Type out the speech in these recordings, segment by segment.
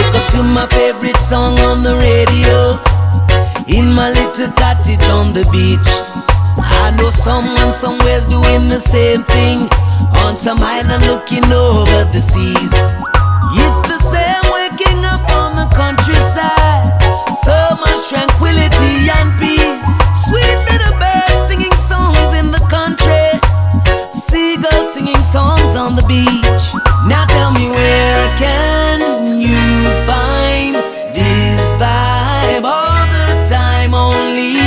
woke up to my favorite song on the radio, in my little cottage on the beach. I know someone somewhere's doing the same thing, on some island looking over the seas. It's the same waking up on the countryside, so much tranquility and peace. Sweet little birds singing songs in the country, seagulls singing songs on the beach. Now tell me, where can you find this vibe all the time? Only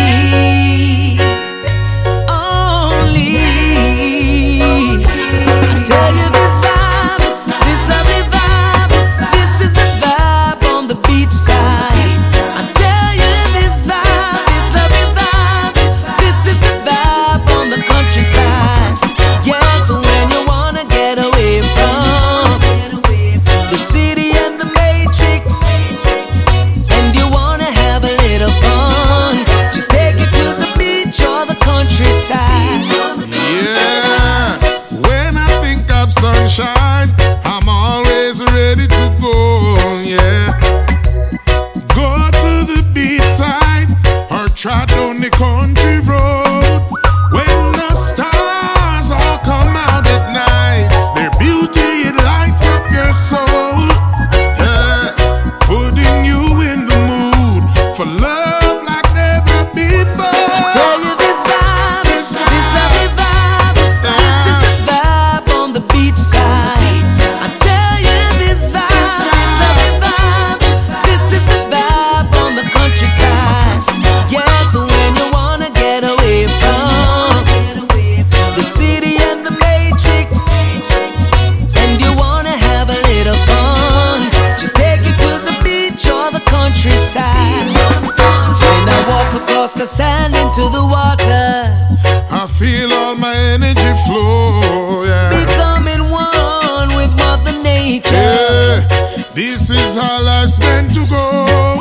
I tell you, this vibe, this lovely vibe, this is the vibe on the beach side. I tell you, this vibe, this lovely vibe, this is the vibe on the countryside. Yeah, so when you wanna get away from the city and the matrix, and you wanna have a little fun, just take it to the beach or the countryside. Yeah, when I think of sunshine, I'm always ready to go, yeah. Go to the beach side or trot down the country road. When the stars all come out at night, their beauty, it lights up your soul, yeah. Putting you in the mood for love like never before. Tell you, this vibe, this lovely vibe, this is the vibe on the beach side. I tell you, this vibe, this lovely vibe, this is the vibe on the countryside. Yeah, so when you wanna get away from the city and the matrix, and you wanna have a little fun, just take it to the beach or the countryside. When I walk across the sand into the water, I feel all my energy flow, yeah. becoming one with Mother Nature. Yeah, this is how life's meant to go.